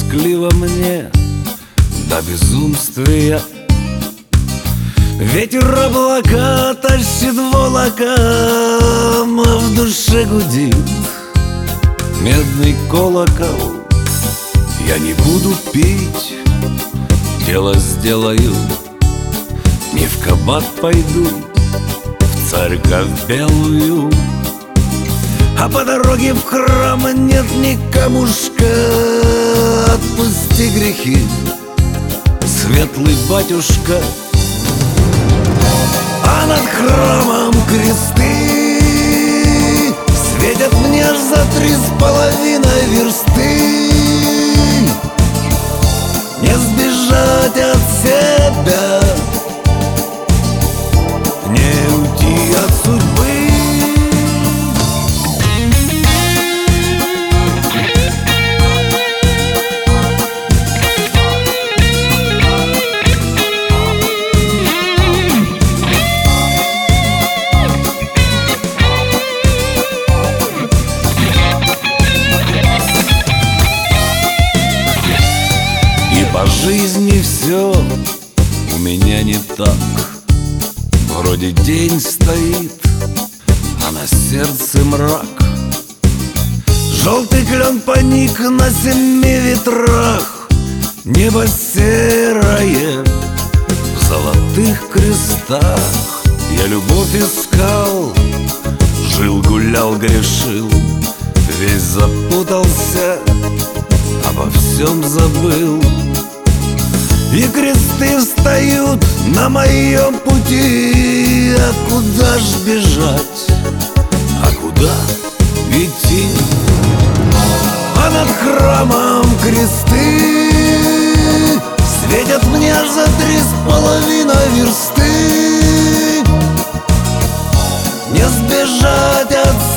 тоскливо мне до безумствия. Ветер облака тащит волоком, а в душе гудит медный колокол. Я не буду пить, дело сделаю, не в кабак пойду, в церковь белую. А по дороге в храм нет ни камушка. Отпусти грехи, светлый батюшка. А над храмом кресты светят мне аж за 3,5 версты. Не сбежать от себя, не уйти от судьбы. По жизни все у меня не так. Вроде день стоит, а на сердце мрак. Желтый клен поник на 7 ветрах. Небо серое в золотых крестах. Я любовь искал, жил, гулял, грешил, весь запутался, обо всем забыл. И кресты встают на моем пути. А куда ж бежать, а куда идти? А над храмом кресты светят мне аж за 3,5 версты. Не сбежать от